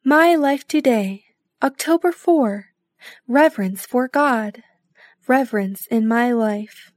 My Life Today, October 4. Reverence for God. Reverence in my life.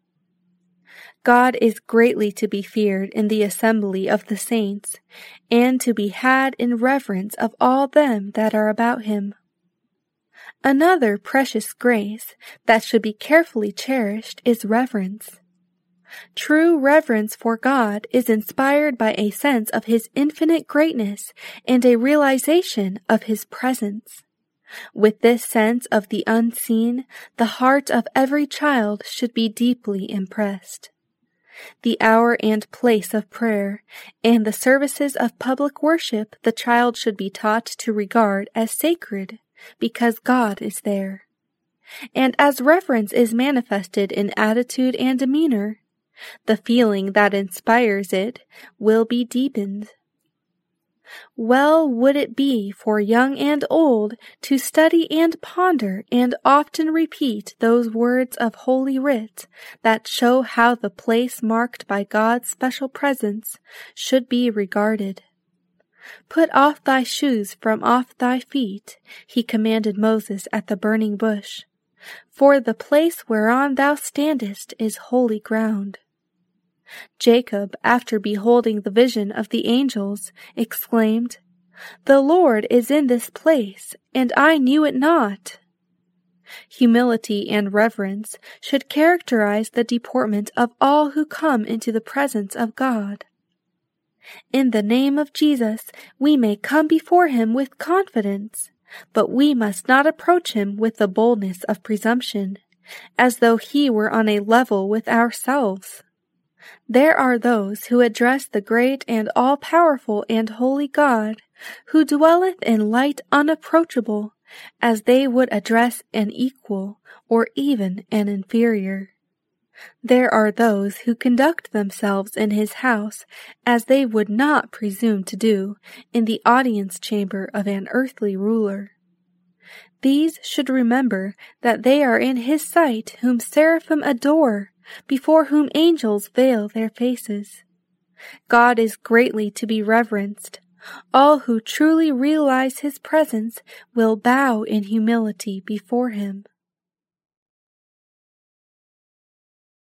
God is greatly to be feared in the assembly of the saints, and to be had in reverence of all them that are about him. Another precious grace that should be carefully cherished is reverence. True reverence for God is inspired by a sense of his infinite greatness and a realization of his presence. With this sense of the unseen, the heart of every child should be deeply impressed. The hour and place of prayer and the services of public worship the child should be taught to regard as sacred, because God is there. And as reverence is manifested in attitude and demeanor, the feeling that inspires it will be deepened. Well would it be for young and old to study and ponder and often repeat those words of Holy Writ that show how the place marked by God's special presence should be regarded. Put off thy shoes from off thy feet, he commanded Moses at the burning bush, for the place whereon thou standest is holy ground. Jacob, after beholding the vision of the angels, exclaimed, "The Lord is in this place, and I knew it not." Humility and reverence should characterize the deportment of all who come into the presence of God. In the name of Jesus, we may come before him with confidence, but we must not approach him with the boldness of presumption, as though he were on a level with ourselves. There are those who address the great and all-powerful and holy God, who dwelleth in light unapproachable, as they would address an equal or even an inferior. There are those who conduct themselves in his house as they would not presume to do in the audience chamber of an earthly ruler. These should remember that they are in his sight whom seraphim adore, before whom angels veil their faces. God is greatly to be reverenced. All who truly realize his presence will bow in humility before him.